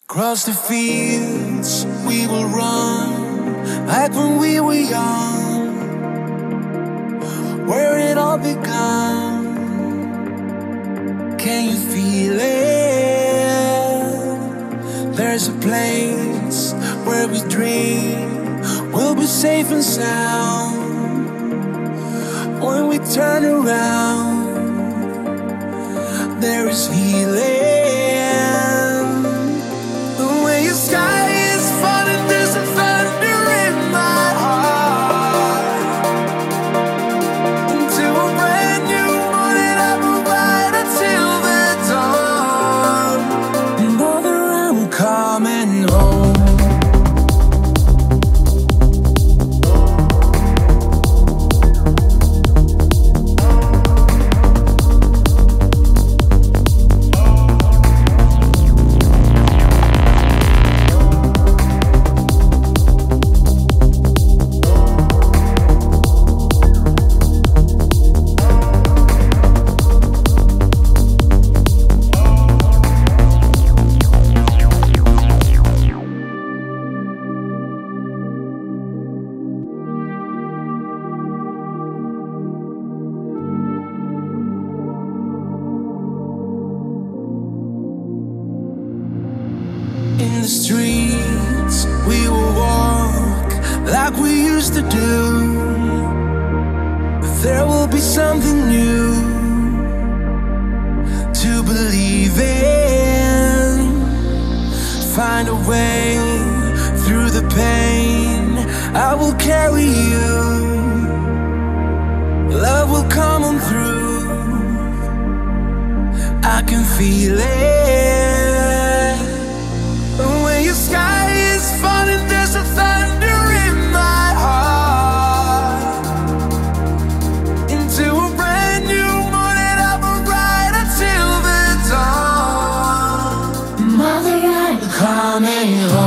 Across the fields we will run like when we were young, where it all began. Can you feel it? There's a place where we dream we'll be safe and sound. When we turn around, there is healing. Sky is falling, there's a thunder in my heart. Into a brand new morning, I will ride until the dawn. Mother, I'm coming home. In the streets we will walk like we used to do. There will be something new to believe in. Find a way through the pain. I will carry you. Love will come on through. I can feel it. Sky is falling, there's a thunder in my heart. Into a brand new morning, I will ride until the dawn. Mother, I'm coming home.